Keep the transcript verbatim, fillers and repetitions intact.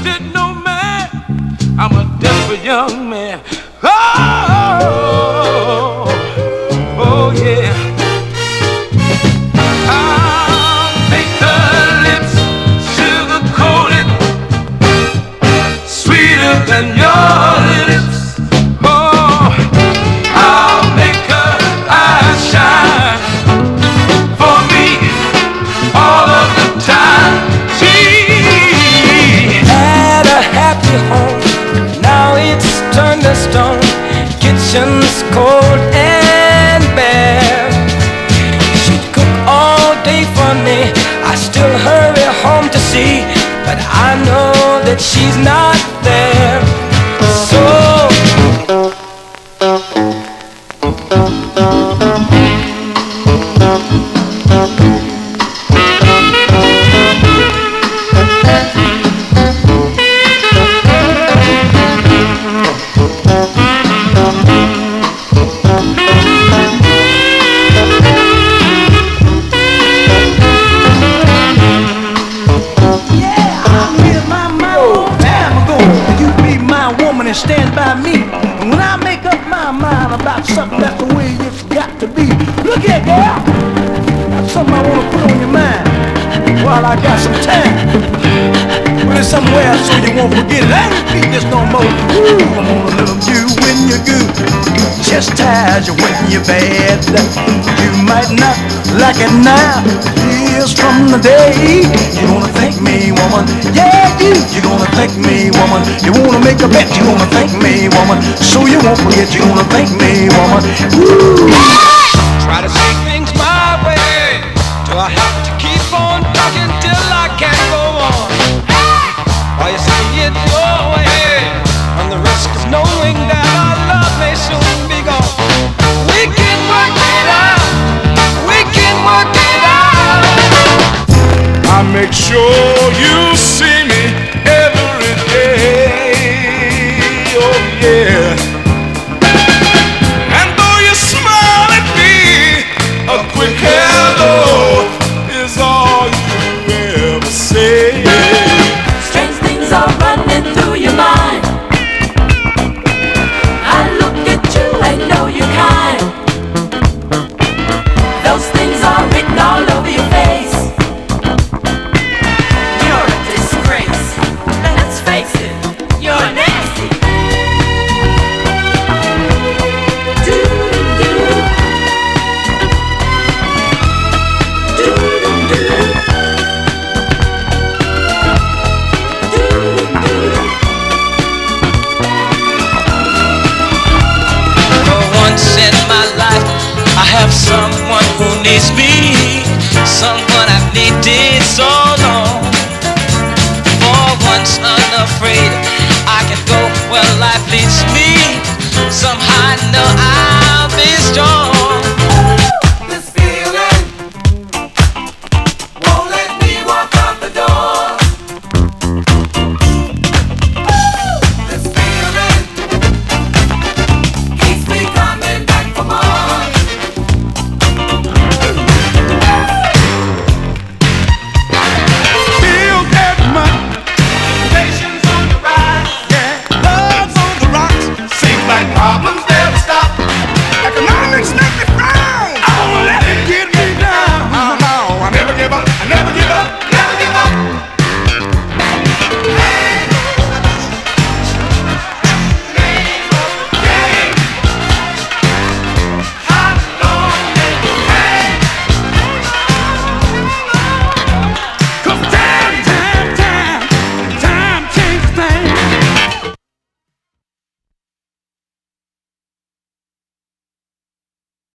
didn't know man, I'm a desperate young man. Oh, oh yeah. I'll make her lips sugar coated, sweeter than your lips. Oh, I'll make her eyes shine for me all of the time. She had a happy home, now it's turned to stone. Kitchen's cold and bare. She'd cook all day for me, I still hurry home to see, but I know that she's not there. So stand by me. And when I make up my mind about something, that's the way it's got to be. Look here, girl, that's something I want to put on your mind while I got some time. Put it somewhere so you won't forget it. I ain't repeat this no more. Ooh, I'm gonna love you when you're good, chastise you when you're bad. You might not like it now, years from the day. You're gonna thank me, woman. Yeah, you. You're gonna thank me, woman. You wanna make a bet, you're gonna thank me, woman. So you won't forget, you're gonna thank me, woman. Woo. Try to see things my way. Do I have to keep on talking till I can't go on? Or you see it your way, on the risk of knowing that our love may soon be gone. We can work it out. We can work it out. I make sure you see me every day. Oh yeah. And though you smile at me, a quick hello is all you ever say. Strange things are running through your mind. I look at you and know you're kind. Those things are written all over your face. You're a disgrace. Let's face it, you're nasty. Do-do-do. Do-do-do. For once in my life, I have someone who needs me, someone I've needed so long. For once unafraid, I can go where life leads me. Somehow I know I'll be strong.